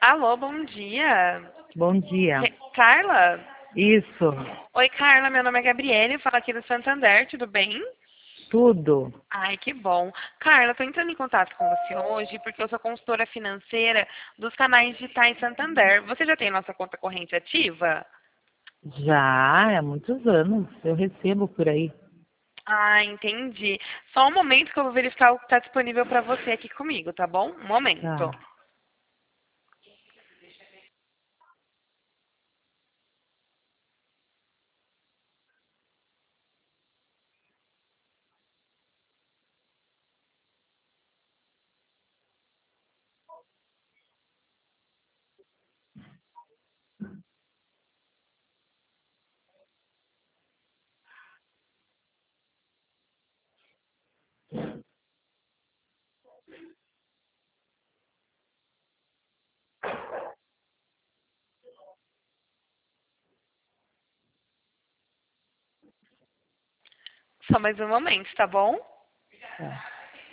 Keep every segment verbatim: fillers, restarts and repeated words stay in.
Alô, bom dia. Bom dia. Re- Carla? Isso, Oi, Carla, meu nome é Gabriele, eu falo aqui do Santander, tudo bem? tudo. Ai, que bom. Carla, eu tô entrando em contato com você hoje porque eu sou consultora financeira dos canais digitais Santander. Você já tem nossa conta corrente ativa? Já há muitos anos eu recebo por aí. Ah, entendi. Só um momento que eu vou verificar o que está disponível para você aqui comigo, tá bom? Um momento. Tá. Só mais um momento, tá bom? Tá.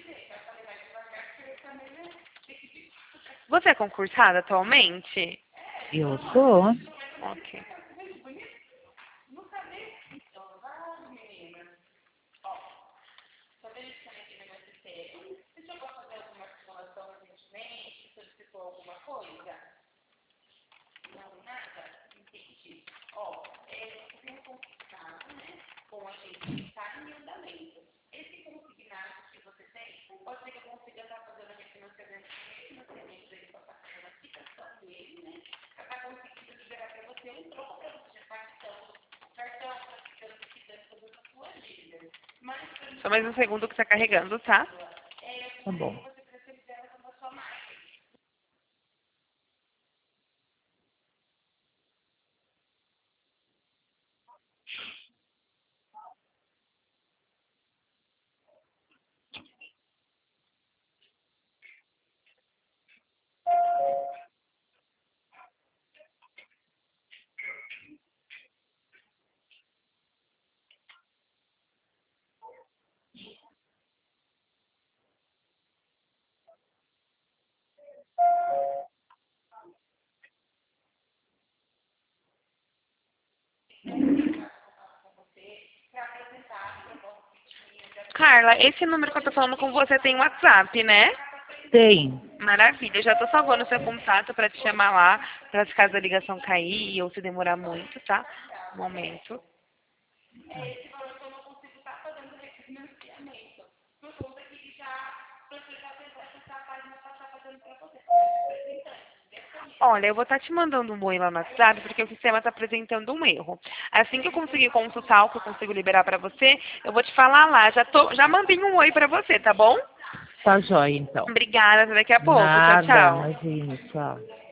Você é concursada atualmente? Eu sou. Ok. Só mais um segundo que está carregando, tá? Tá bom. Carla, esse número que eu tô falando com você tem WhatsApp, né? Tem. Maravilha, eu já tô salvando o seu contato para te chamar lá, para se caso a ligação cair ou se demorar muito, tá? Um momento. Olha, eu vou estar te mandando um oi lá no WhatsApp porque o sistema está apresentando um erro. Assim que eu conseguir consultar o que eu consigo liberar para você, eu vou te falar lá. Já, tô, já mandei um oi para você, tá bom? Tá jóia, então. Obrigada, até daqui a pouco. Tchau, Nada, tchau. imagina, tchau.